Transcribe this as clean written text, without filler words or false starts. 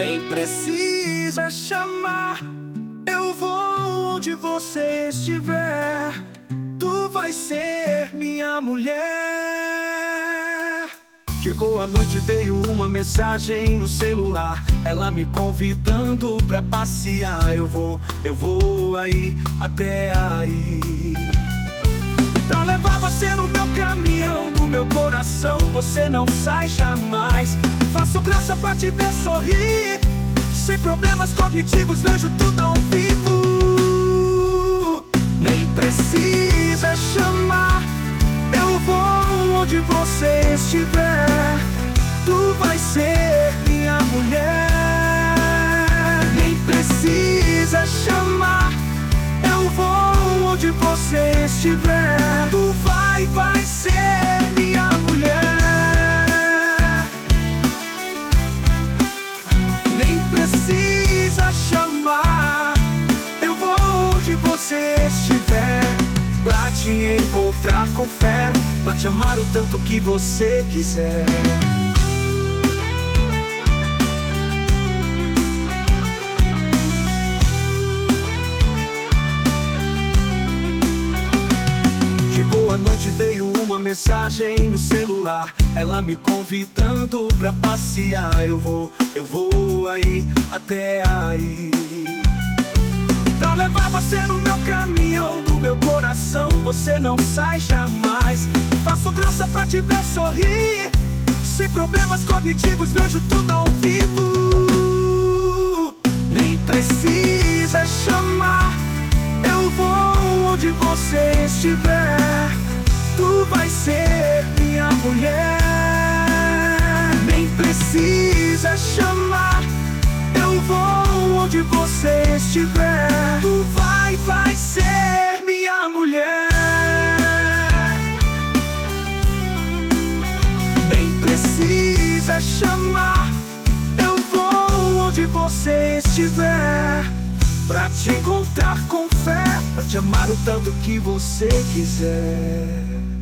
Nem precisa chamar, eu vou onde você estiver. Tu vai ser minha mulher. Chegou a noite, veio uma mensagem no celular, ela me convidando pra passear. Eu vou aí, até aí. Pra levar você no meu caminhão, no meu coração você não sai jamais. Faço graça pra te ver sorrir, sem problemas cognitivos, vejo tudo ao vivo. Nem precisa chamar, eu vou onde você estiver. Tu vai ser minha mulher. Nem precisa chamar, eu vou onde você estiver. Tu vai ser minha mulher. Nem precisa chamar, eu vou onde você estiver. Pra te encontrar com fé, pra te amar o tanto que você quiser. Chegou a noite, veio uma mensagem no celular, ela me convidando pra passear. Eu vou aí, até aí. Pra levar você no meu caminhão, no meu coração você não sai jamais. Faço graça pra te ver sorrir, sem problemas cognitivos, vejo tudo ao vivo. Nem precisa chamar, eu vou onde você estiver. Tu vai ser minha mulher. Nem precisa chamar, eu vou onde você estiver. Tu vai ser minha mulher. Nem precisa chamar, eu vou onde você estiver. Pra te encontrar com fé, pra te amar o tanto que você quiser.